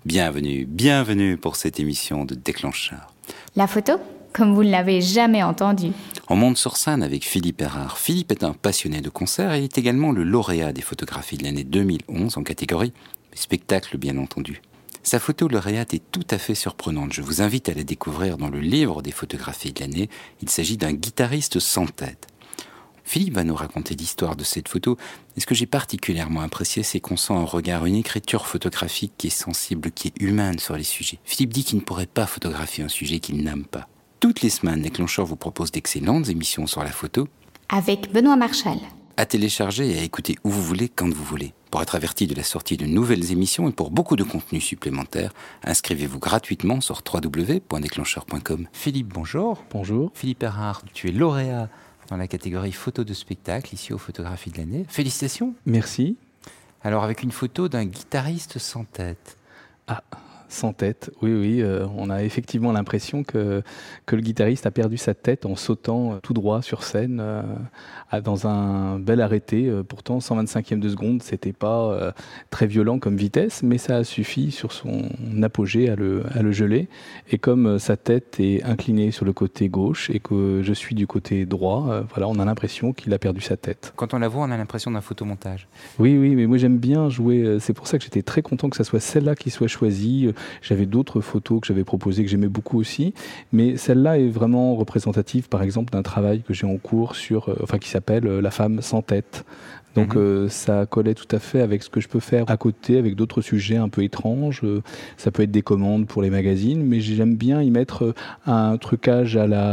Bienvenue pour cette émission de Déclencheur. La photo, comme vous ne l'avez jamais entendu. On monte sur scène avec Philippe Erard. Philippe est un passionné de concert et il est également le lauréat des photographies de l'année 2011 en catégorie spectacle, bien entendu. Sa photo lauréate est tout à fait surprenante. Je vous invite à la découvrir dans le livre des photographies de l'année. Il s'agit d'un guitariste sans tête. Philippe va nous raconter l'histoire de cette photo. Et ce que j'ai particulièrement apprécié, c'est qu'on sent un regard, une écriture photographique qui est sensible, qui est humaine sur les sujets. Philippe dit qu'il ne pourrait pas photographier un sujet qu'il n'aime pas. Toutes les semaines, Déclencheur vous propose d'excellentes émissions sur la photo. Avec Benoît Marchal. À télécharger et à écouter où vous voulez, quand vous voulez. Pour être averti de la sortie de nouvelles émissions et pour beaucoup de contenus supplémentaires, inscrivez-vous gratuitement sur www.déclencheur.com. Philippe, bonjour. Bonjour. Philippe Erard, tu es lauréat dans la catégorie photo de spectacle, ici aux photographies de l'année. Félicitations. Merci. Alors, avec une photo d'un guitariste sans tête. Ah, sans tête, oui. On a effectivement l'impression que le guitariste a perdu sa tête en sautant tout droit sur scène dans un bel arrêté. Pourtant, 125e de seconde, c'était pas très violent comme vitesse, mais ça a suffi sur son apogée à le geler. Et comme sa tête est inclinée sur le côté gauche et que je suis du côté droit, voilà, on a l'impression qu'il a perdu sa tête. Quand on la voit, on a l'impression d'un photomontage. Oui, mais moi j'aime bien jouer. C'est pour ça que j'étais très content que ça soit celle-là qui soit choisie. J'avais d'autres photos que j'avais proposées que j'aimais beaucoup aussi, mais celle-là est vraiment représentative, par exemple, d'un travail que j'ai en cours qui s'appelle La femme sans tête. Donc ça collait tout à fait avec ce que je peux faire à côté, avec d'autres sujets un peu étranges. Ça peut être des commandes pour les magazines, mais j'aime bien y mettre un trucage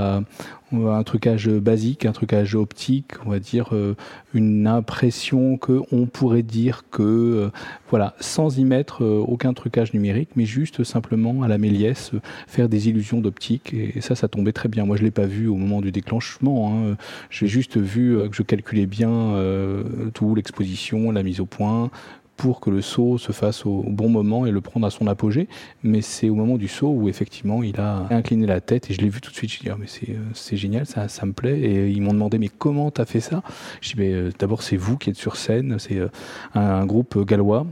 un trucage basique, un trucage optique, on va dire une impression qu'on pourrait dire que, voilà, sans y mettre aucun trucage numérique, mais juste simplement à la Méliès, faire des illusions d'optique, et ça tombait très bien. Moi, je ne l'ai pas vu au moment du déclenchement, j'ai juste vu que je calculais bien tout, l'exposition, la mise au point, pour que le saut se fasse au bon moment et le prendre à son apogée. Mais c'est au moment du saut où effectivement il a incliné la tête et je l'ai vu tout de suite. Je dis mais c'est génial, ça me plaît. Et ils m'ont demandé mais comment t'as fait ça? Je dis d'abord c'est vous qui êtes sur scène, c'est un groupe gallois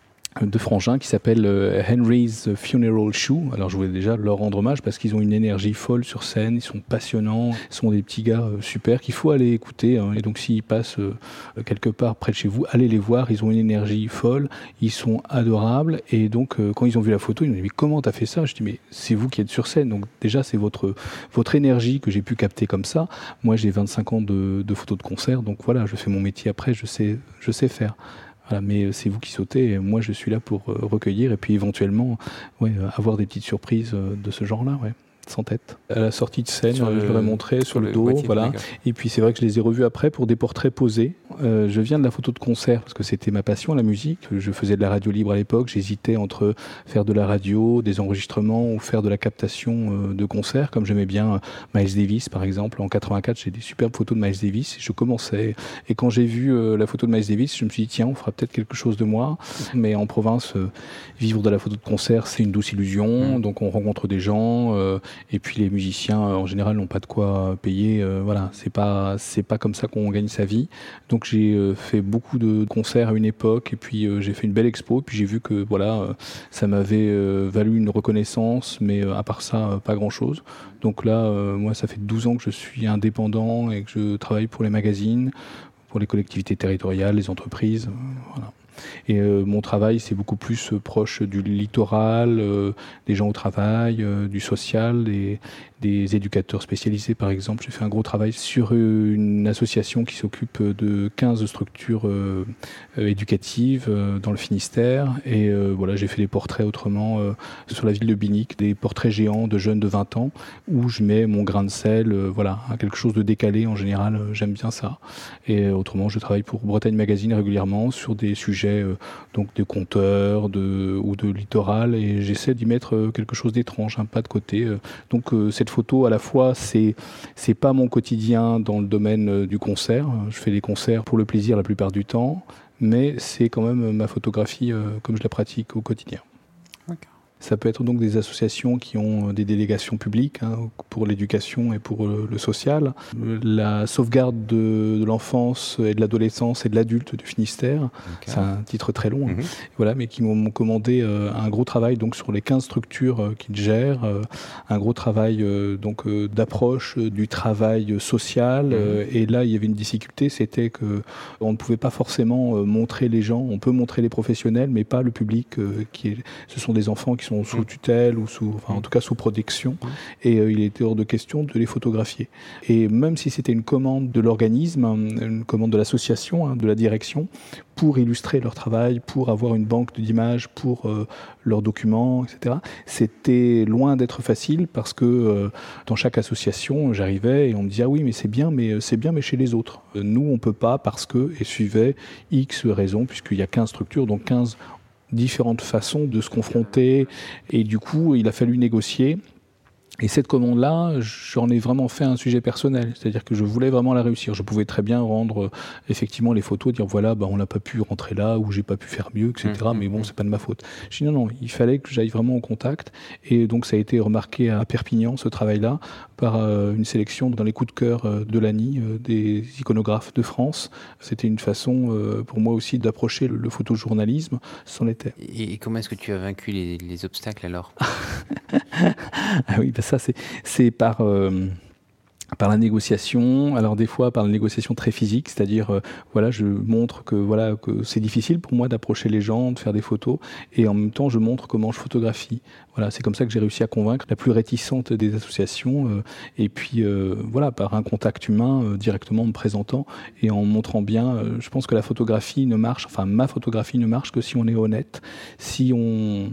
de frangins qui s'appelle Henry's Funeral Shoe. Alors je voulais déjà leur rendre hommage parce qu'ils ont une énergie folle sur scène, ils sont passionnants, ils sont des petits gars super qu'il faut aller écouter. Et donc s'ils passent quelque part près de chez vous, allez les voir, ils ont une énergie folle, ils sont adorables. Et donc quand ils ont vu la photo, ils m'ont dit mais comment t'as fait ça? Je dis mais c'est vous qui êtes sur scène, donc déjà c'est votre énergie que j'ai pu capter comme ça. Moi j'ai 25 ans de photos de concert, donc voilà, je fais mon métier après, je sais faire. Voilà, mais c'est vous qui sautez, et moi je suis là pour recueillir et puis éventuellement avoir des petites surprises de ce genre-là, sans tête. À la sortie de scène, je leur ai montré sur le dos, voilà. Et puis c'est vrai que je les ai revus après pour des portraits posés. Je viens de la photo de concert parce que c'était ma passion, la musique. Je faisais de la radio libre à l'époque. J'hésitais entre faire de la radio, des enregistrements ou faire de la captation de concert, comme j'aimais bien Miles Davis par exemple. En 84, j'ai des superbes photos de Miles Davis. Je commençais et quand j'ai vu la photo de Miles Davis, je me suis dit tiens, on fera peut-être quelque chose de moi. Mais en province, vivre de la photo de concert, c'est une douce illusion. Donc on rencontre des gens. Et puis les musiciens en général n'ont pas de quoi payer, voilà, c'est pas comme ça qu'on gagne sa vie. Donc j'ai fait beaucoup de concerts à une époque et puis j'ai fait une belle expo, puis j'ai vu que voilà, ça m'avait valu une reconnaissance, mais à part ça pas grand-chose. Donc là moi ça fait 12 ans que je suis indépendant et que je travaille pour les magazines, pour les collectivités territoriales, les entreprises, voilà. Et mon travail, c'est beaucoup plus proche du littoral, des gens au travail, du social, des éducateurs spécialisés, par exemple. J'ai fait un gros travail sur une association qui s'occupe de 15 structures éducatives dans le Finistère. Et voilà, j'ai fait des portraits autrement sur la ville de Binic, des portraits géants de jeunes de 20 ans, où je mets mon grain de sel, voilà, quelque chose de décalé en général, j'aime bien ça. Et autrement, je travaille pour Bretagne Magazine régulièrement sur des sujets donc de conteurs ou de littoral, et j'essaie d'y mettre quelque chose d'étrange, un pas de côté. Donc cette photo, à la fois, c'est pas mon quotidien dans le domaine du concert. Je fais des concerts pour le plaisir la plupart du temps, mais c'est quand même ma photographie comme je la pratique au quotidien. Ça peut être donc des associations qui ont des délégations publiques pour l'éducation et pour le social. La sauvegarde de l'enfance et de l'adolescence et de l'adulte du Finistère, okay. C'est un titre très long, voilà, mais qui m'ont commandé un gros travail donc, sur les 15 structures qu'ils gèrent, un gros travail donc, d'approche du travail social. Et là, il y avait une difficulté, c'était qu'on ne pouvait pas forcément montrer les gens. On peut montrer les professionnels, mais pas le public. Ce sont des enfants qui sont sous tutelle ou en tout cas sous protection, et il était hors de question de les photographier. Et même si c'était une commande de l'organisme, une commande de l'association, de la direction, pour illustrer leur travail, pour avoir une banque d'images, pour leurs documents, etc. C'était loin d'être facile parce que dans chaque association, j'arrivais et on me disait « Ah oui, mais c'est bien, mais chez les autres. Nous, on ne peut pas parce que… » Et suivait X raisons, puisqu'il y a 15 structures, donc 15 différentes façons de se confronter, et du coup il a fallu négocier. Et cette commande-là, j'en ai vraiment fait un sujet personnel, c'est-à-dire que je voulais vraiment la réussir. Je pouvais très bien rendre effectivement les photos, dire voilà, on n'a pas pu rentrer là, ou j'ai pas pu faire mieux, etc. Mais bon, c'est pas de ma faute. Je dis non, il fallait que j'aille vraiment au contact, et donc ça a été remarqué à Perpignan, ce travail-là, par une sélection dans les coups de cœur de l'ANI, des iconographes de France. C'était une façon pour moi aussi d'approcher le photojournalisme, c'en était. Et comment est-ce que tu as vaincu les obstacles alors? Ah oui, ça c'est par la négociation, alors des fois par la négociation très physique, c'est-à-dire voilà, je montre que c'est difficile pour moi d'approcher les gens, de faire des photos, et en même temps je montre comment je photographie. Voilà, c'est comme ça que j'ai réussi à convaincre la plus réticente des associations, et puis voilà, par un contact humain, directement en me présentant et en montrant bien. Je pense que la photographie ne marche, enfin ma photographie ne marche que si on est honnête, si on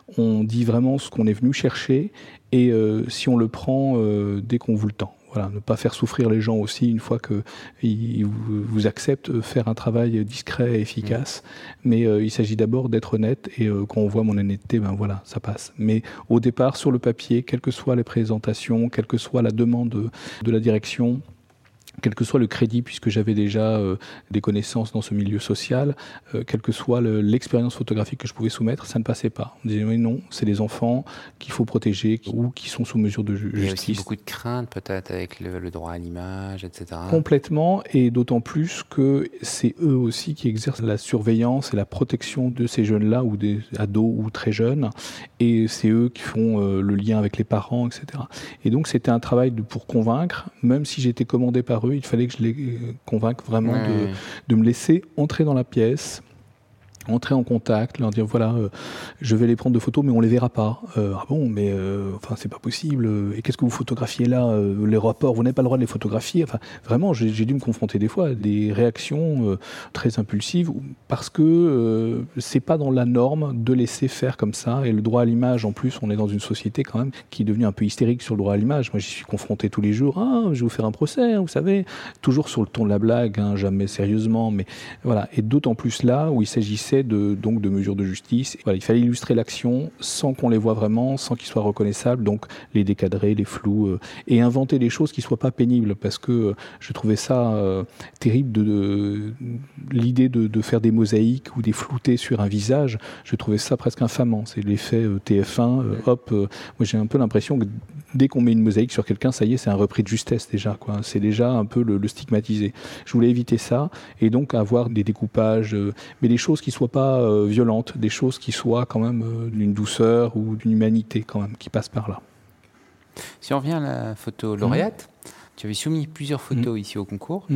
dit vraiment ce qu'on est venu chercher, et si on le prend dès qu'on vous le tend. Voilà, ne pas faire souffrir les gens aussi une fois qu'ils vous acceptent, faire un travail discret et efficace. Mais il s'agit d'abord d'être honnête, et quand on voit mon honnêteté, voilà, ça passe. Mais au départ, sur le papier, quelles que soient les présentations, quelle que soit la demande de la direction, quel que soit le crédit, puisque j'avais déjà des connaissances dans ce milieu social, quelle que soit l'expérience photographique que je pouvais soumettre, ça ne passait pas. On disait oui, non, c'est des enfants qu'il faut protéger ou qui sont sous mesure de justice. Il y a aussi beaucoup de craintes peut-être avec le droit à l'image, etc. Complètement, et d'autant plus que c'est eux aussi qui exercent la surveillance et la protection de ces jeunes-là, ou des ados ou très jeunes, et c'est eux qui font le lien avec les parents, etc. Et donc c'était un travail pour convaincre, même si j'étais commandé par eux, il fallait que je les convainque vraiment de me laisser entrer dans la pièce, entrer en contact, leur dire voilà, je vais les prendre de photos, mais on les verra pas. Ah bon, mais enfin c'est pas possible. Et qu'est-ce que vous photographiez là, les rapports, vous n'avez pas le droit de les photographier. Enfin vraiment, j'ai dû me confronter des fois à des réactions très impulsives, parce que c'est pas dans la norme de laisser faire comme ça. Et le droit à l'image, en plus, on est dans une société quand même qui est devenue un peu hystérique sur le droit à l'image. Moi, j'y suis confronté tous les jours. Ah, je vais vous faire un procès, vous savez, toujours sur le ton de la blague, jamais sérieusement, mais voilà. Et d'autant plus là où il s'agissait donc de mesures de justice. Voilà, il fallait illustrer l'action sans qu'on les voit vraiment, sans qu'ils soient reconnaissables, donc les décadrer, les flous, et inventer des choses qui ne soient pas pénibles, parce que je trouvais ça terrible, l'idée de faire des mosaïques ou des floutés sur un visage. Je trouvais ça presque infamant. C'est l'effet TF1, moi j'ai un peu l'impression que dès qu'on met une mosaïque sur quelqu'un, ça y est, c'est un repris de justesse déjà, quoi. C'est déjà un peu le stigmatiser. Je voulais éviter ça, et donc avoir des découpages, mais des choses qui soient pas violentes, des choses qui soient quand même d'une douceur ou d'une humanité quand même, qui passent par là. Si on revient à la photo lauréate, tu avais soumis plusieurs photos ici au concours.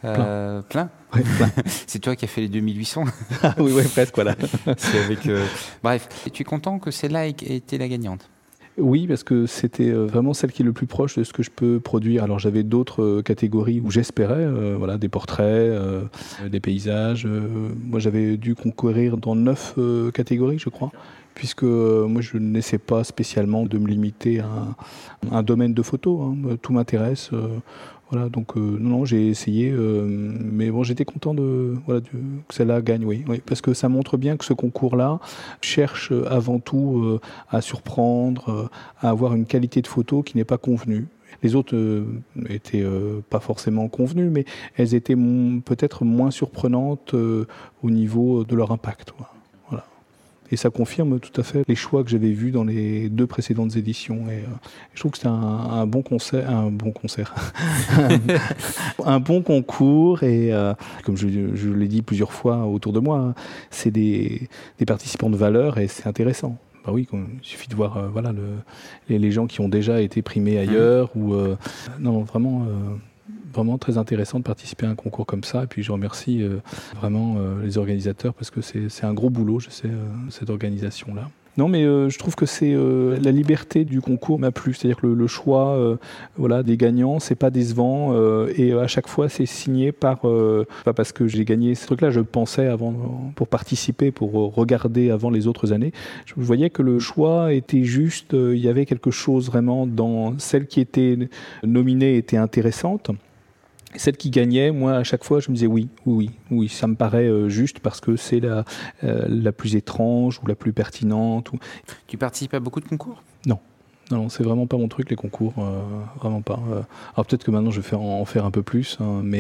Plein. Ouais, plein. C'est toi qui as fait les 2800. Ah oui, presque, voilà. C'est avec, bref, tu es content que celle-là ait été la gagnante? Oui, parce que c'était vraiment celle qui est le plus proche de ce que je peux produire. Alors j'avais d'autres catégories où j'espérais, voilà, des portraits, des paysages. Moi j'avais dû concourir dans 9 catégories, je crois, puisque moi je n'essaie pas spécialement de me limiter à un domaine de photo, hein. Tout m'intéresse. Voilà, donc non, j'ai essayé, mais bon, j'étais content que celle-là gagne, oui, parce que ça montre bien que ce concours-là cherche avant tout à surprendre, à avoir une qualité de photo qui n'est pas convenue. Les autres étaient pas forcément convenues, mais elles étaient peut-être moins surprenantes au niveau de leur impact. Voilà. Et ça confirme tout à fait les choix que j'avais vus dans les 2 précédentes éditions. Et je trouve que c'est un bon concert, un bon concours. Et comme je l'ai dit plusieurs fois autour de moi, c'est des participants de valeur et c'est intéressant. Bah oui, il suffit de voir les gens qui ont déjà été primés ailleurs. Non, vraiment très intéressant de participer à un concours comme ça. Et puis je remercie vraiment les organisateurs parce que c'est un gros boulot, je sais, cette organisation-là. Non, mais je trouve que c'est la liberté du concours m'a plu. C'est-à-dire que le choix des gagnants, c'est pas décevant. Et à chaque fois, c'est signé par... pas parce que j'ai gagné ce truc-là, je pensais avant, pour participer, pour regarder avant les autres années. Je voyais que le choix était juste. Il y avait quelque chose vraiment dans... Celle qui était nominée était intéressante. Celle qui gagnait, moi, à chaque fois, je me disais oui, ça me paraît juste parce que c'est la plus étrange ou la plus pertinente. Tu participes à beaucoup de concours ? Non, c'est vraiment pas mon truc, les concours, vraiment pas. Alors peut-être que maintenant je vais en faire un peu plus, hein, mais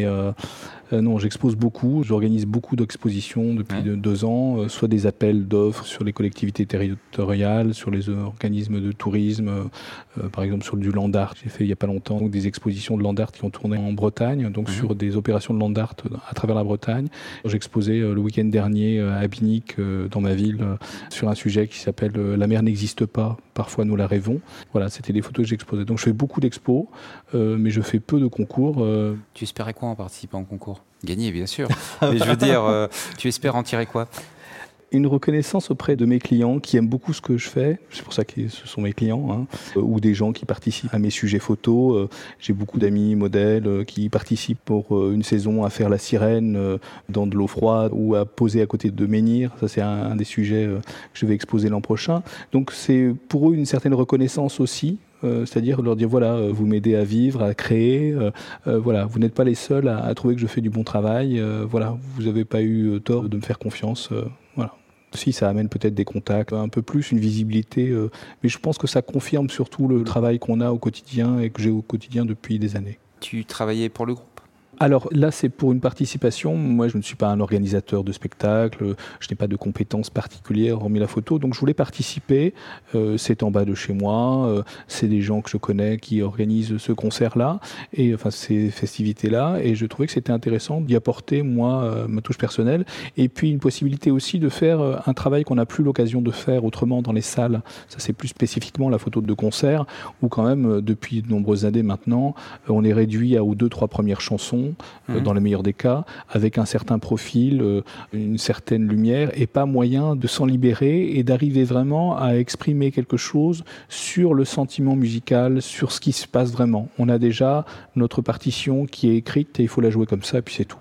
non, j'expose beaucoup, j'organise beaucoup d'expositions depuis 2 ans, soit des appels d'offres sur les collectivités territoriales, sur les organismes de tourisme, par exemple sur du land art. J'ai fait il y a pas longtemps des expositions de land art qui ont tourné en Bretagne, donc sur des opérations de land art à travers la Bretagne. J'ai exposé le week-end dernier à Binic, dans ma ville, sur un sujet qui s'appelle « La mer n'existe pas, parfois nous la rêvons ». Voilà, c'était des photos que j'exposais. Donc je fais beaucoup d'expos, mais je fais peu de concours. Tu espérais quoi en participant au concours ? Gagner, bien sûr. Mais je veux dire, tu espères en tirer quoi ? Une reconnaissance auprès de mes clients qui aiment beaucoup ce que je fais, c'est pour ça que ce sont mes clients, hein, ou des gens qui participent à mes sujets photos. J'ai beaucoup d'amis modèles qui participent pour une saison à faire la sirène dans de l'eau froide ou à poser à côté de menhirs. Ça, c'est un des sujets que je vais exposer l'an prochain. Donc c'est pour eux une certaine reconnaissance aussi. C'est-à-dire leur dire voilà, vous m'aidez à vivre, à créer, voilà, vous n'êtes pas les seuls à trouver que je fais du bon travail, voilà, vous n'avez pas eu tort de me faire confiance, voilà. Si ça amène peut-être des contacts, un peu plus, une visibilité, mais je pense que ça confirme surtout le travail qu'on a au quotidien et que j'ai au quotidien depuis des années. Tu travaillais pour le groupe ? Alors là, c'est pour une participation. Moi, je ne suis pas un organisateur de spectacle. Je n'ai pas de compétences particulières hormis la photo. Donc, je voulais participer. C'est en bas de chez moi. C'est des gens que je connais qui organisent ce concert-là, et enfin ces festivités-là. Et je trouvais que c'était intéressant d'y apporter, moi, ma touche personnelle. Et puis, une possibilité aussi de faire un travail qu'on n'a plus l'occasion de faire autrement dans les salles. Ça, c'est plus spécifiquement la photo de concert, où quand même, depuis de nombreuses années maintenant, on est réduit à 2-3 premières chansons. Dans le meilleur des cas, avec un certain profil, une certaine lumière, et pas moyen de s'en libérer et d'arriver vraiment à exprimer quelque chose sur le sentiment musical, sur ce qui se passe vraiment. On a déjà notre partition qui est écrite et il faut la jouer comme ça, et puis c'est tout.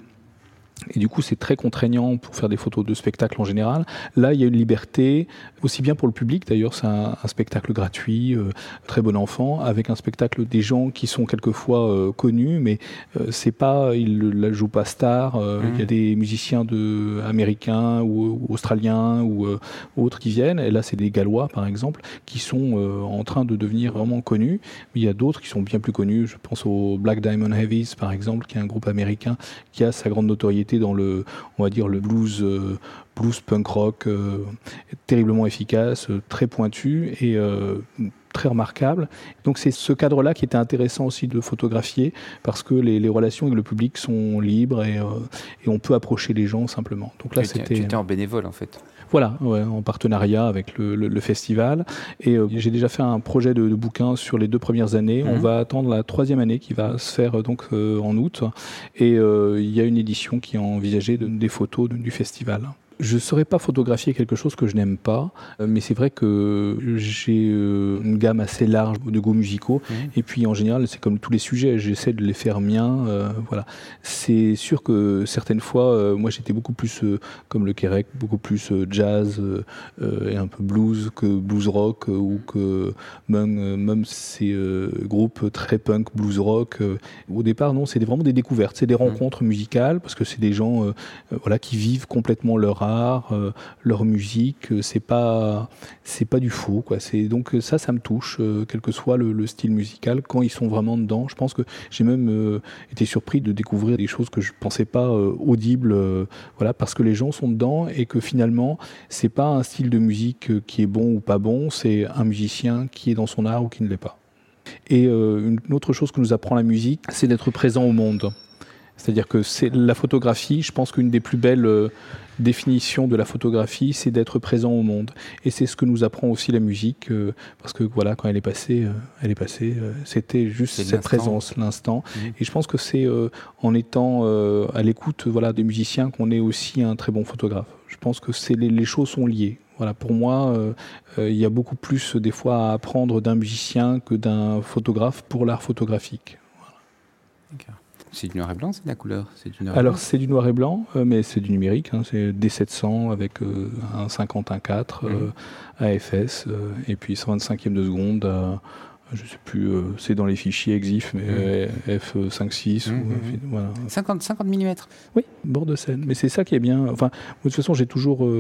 Et du coup, c'est très contraignant pour faire des photos de spectacle en général. Là, il y a une liberté, aussi bien pour le public. D'ailleurs, c'est un spectacle gratuit, très bon enfant, avec un spectacle des gens qui sont quelquefois connus, mais c'est pas, ils ne la jouent pas star. Il y a des musiciens américains ou australiens ou autres qui viennent. Et là, c'est des Gallois, par exemple, qui sont en train de devenir vraiment connus. Mais il y a d'autres qui sont bien plus connus. Je pense aux Black Diamond Heavies, par exemple, qui est un groupe américain qui a sa grande notoriété dans le blues punk rock, terriblement efficace, très pointu et très remarquable. Donc c'est ce cadre-là qui était intéressant aussi de photographier, parce que les relations avec le public sont libres et on peut approcher les gens simplement. Donc là, tu étais en bénévole en fait. Voilà, ouais, en partenariat avec le festival. Et j'ai déjà fait un projet de bouquin sur les 2 premières années. On va attendre la 3e année qui va se faire donc en août. Et il y a une édition qui est envisagée des photos du festival. Je ne saurais pas photographier quelque chose que je n'aime pas, mais c'est vrai que j'ai une gamme assez large de goûts musicaux. Et puis en général, c'est comme tous les sujets, j'essaie de les faire miens. Voilà. C'est sûr que certaines fois, moi j'étais beaucoup plus comme le Quérec, beaucoup plus jazz et un peu blues que blues rock, ou que même ces groupes très punk, blues rock. Au départ, non, c'est vraiment des découvertes, c'est des rencontres musicales, parce que c'est des gens voilà, qui vivent complètement leur art, art, leur musique, c'est pas du faux, quoi. Donc ça me touche, quel que soit le style musical, quand ils sont vraiment dedans. Je pense que j'ai même été surpris de découvrir des choses que je pensais pas audibles, voilà, parce que les gens sont dedans et que finalement, c'est pas un style de musique qui est bon ou pas bon, c'est un musicien qui est dans son art ou qui ne l'est pas. Et une autre chose que nous apprend la musique, c'est d'être présent au monde. C'est-à-dire que c'est la photographie, je pense qu'une des plus belles définitions de la photographie, c'est d'être présent au monde. Et c'est ce que nous apprend aussi la musique, parce que voilà, quand elle est passée, c'était juste cette présence, l'instant. Et je pense que c'est en étant à l'écoute, voilà, des musiciens qu'on est aussi un très bon photographe. Je pense que les choses sont liées. Voilà, pour moi, il y a beaucoup plus des fois à apprendre d'un musicien que d'un photographe pour l'art photographique. Voilà. D'accord. C'est du noir et blanc, c'est de la couleur? Alors c'est du noir et blanc, mais c'est du numérique. C'est D700 avec un 50-1.4 AFS et puis 125e de seconde. Je ne sais plus, c'est dans les fichiers EXIF, mais F5.6. Voilà. 50 mm. Oui, bord de scène. Mais c'est ça qui est bien. Enfin, de toute façon, j'ai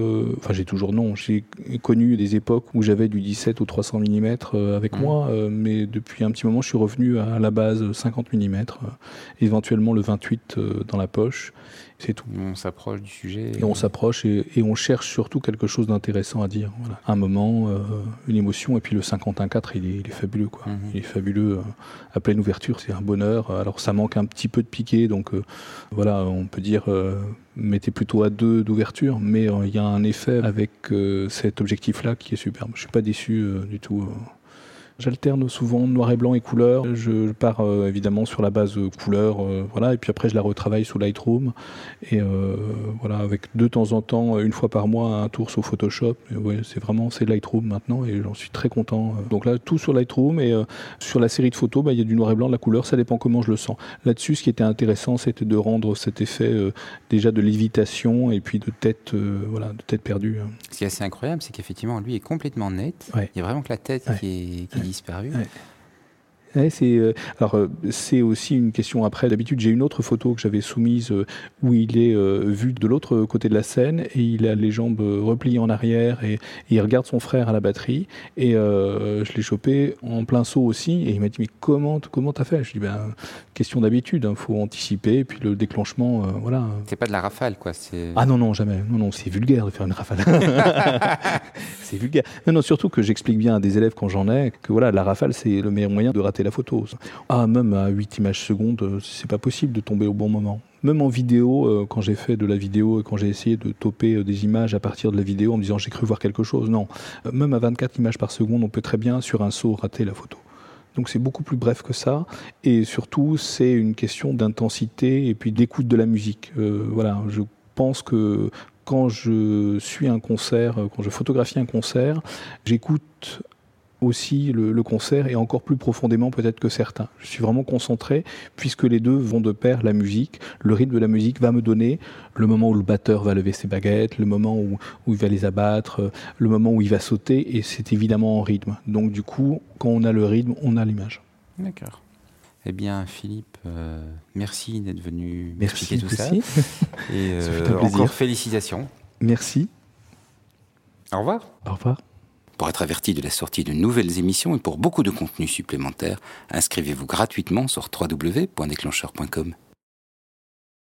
connu des époques où j'avais du 17 ou 300 mm avec moi, mais depuis un petit moment, je suis revenu à la base 50 mm, éventuellement le 28 dans la poche. C'est tout. On s'approche du sujet. Et on s'approche et on cherche surtout quelque chose d'intéressant à dire. Voilà. Un moment, une émotion, et puis le 51.4, il est fabuleux, quoi. Il est fabuleux. À pleine ouverture, c'est un bonheur. Alors ça manque un petit peu de piqué, donc voilà, on peut dire mettez plutôt à 2 d'ouverture, mais il y a un effet avec cet objectif-là qui est superbe. Je ne suis pas déçu du tout. J'alterne souvent noir et blanc et couleur. Je pars évidemment sur la base couleur, voilà, et puis après je la retravaille sous Lightroom. Et voilà, avec de temps en temps, une fois par mois, un tour sur Photoshop. Et ouais, c'est Lightroom maintenant et j'en suis très content. Donc là, tout sur Lightroom et sur la série de photos, il y a du noir et blanc, de la couleur, ça dépend comment je le sens. Là-dessus, ce qui était intéressant, c'était de rendre cet effet déjà de lévitation et puis de tête perdue. Ce qui est assez incroyable, c'est qu'effectivement, lui est complètement net. Ouais. Il y a vraiment que la tête qui est disparue. Ouais. Ouais, c'est aussi une question après. D'habitude, j'ai une autre photo que j'avais soumise où il est vu de l'autre côté de la scène et il a les jambes repliées en arrière et il regarde son frère à la batterie. Et je l'ai chopé en plein saut aussi et il m'a dit mais comment t'as fait? Je dis question d'habitude, faut anticiper et puis le déclenchement, voilà. C'est pas de la rafale, quoi. Ah non, jamais. Non, c'est vulgaire de faire une rafale. C'est vulgaire. Non, surtout que j'explique bien à des élèves quand j'en ai que voilà, la rafale c'est le meilleur moyen de rater la photo. Même à 8 images secondes, c'est pas possible de tomber au bon moment. Même en vidéo, quand j'ai fait de la vidéo, quand j'ai essayé de toper des images à partir de la vidéo en me disant j'ai cru voir quelque chose, non. Même à 24 images par seconde, on peut très bien sur un saut rater la photo. Donc c'est beaucoup plus bref que ça, et surtout c'est une question d'intensité et puis d'écoute de la musique. Voilà, je pense que quand je suis un concert, quand je photographie un concert, j'écoute aussi le concert et encore plus profondément peut-être que certains. Je suis vraiment concentré puisque les deux vont de pair, la musique, le rythme de la musique va me donner le moment où le batteur va lever ses baguettes, le moment où il va les abattre, le moment où il va sauter et c'est évidemment en rythme. Donc du coup, quand on a le rythme, on a l'image. D'accord. Eh bien Philippe, merci d'être venu m'expliquer tout ça. Et encore félicitations. Merci. Au revoir. Au revoir. Pour être averti de la sortie de nouvelles émissions et pour beaucoup de contenus supplémentaires, inscrivez-vous gratuitement sur www.déclencheur.com.